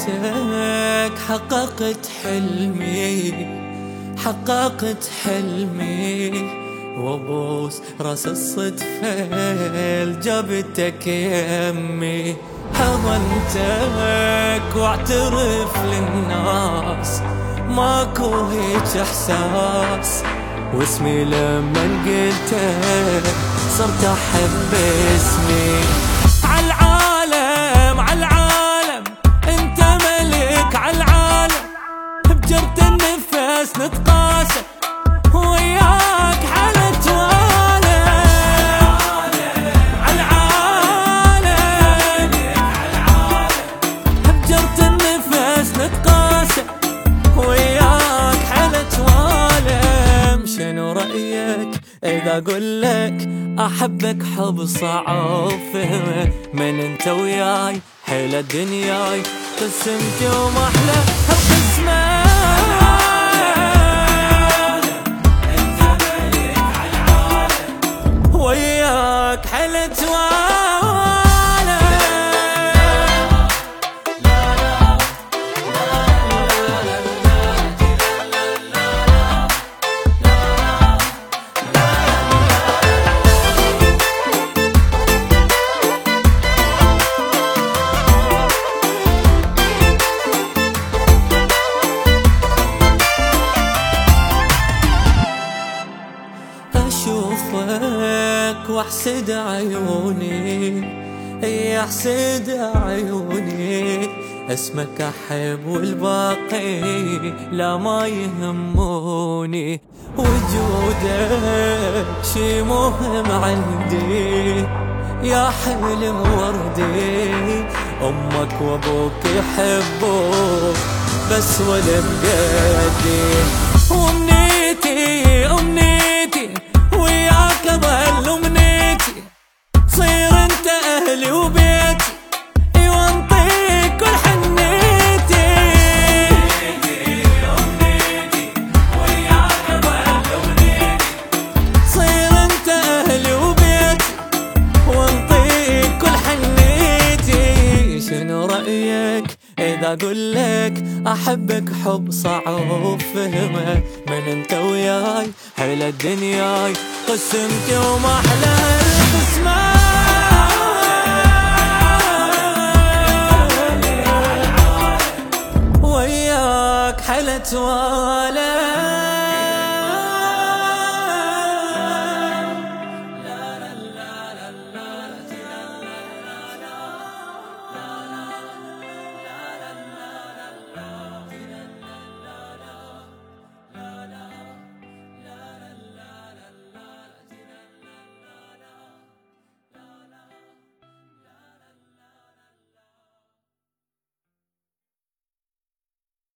عونتك حققت حلمي وابوس راس الصدفة جابتك يمي. حضنتك واعترف للناس ماكو هيج احساس، واسمي لمن قلتك صرت احب اسمي. عالعالم انت ملك عالعالم، بجرة النفس نتقاسم وياك حالة عالعالم، بجرة النفس نتقاسم وياك حالة والم. شنو رأيك إذا أقولك أحبك حب صعب فهمه؟ من انت وياي حيل الدنياي قسمتي وما أحلى هالقسمة. انت ملك عالعالم وياك حيلة أشوفك واحسد عيوني، احسد عيوني، اسمك احب والباقي لا ما يهموني. وجودك شي مهم عندي يا حلم وردي، امك وابوك يحبوك بس ولا بقدي. وامنيتي وياك اظل امنيتي، تصير انت اهلي وبيتي وانطيك كل حنيتي. امنيتي وياك اظل امنيتي، تصير انت اهلي وبيتي وانطيك كل حنيتي. شنو رايك إذا أقولك أحبك حب صعب فهمه؟ من انت وياي حيل الدنياي قسمتي وما أحلى القسمة. وياك حيلة والم.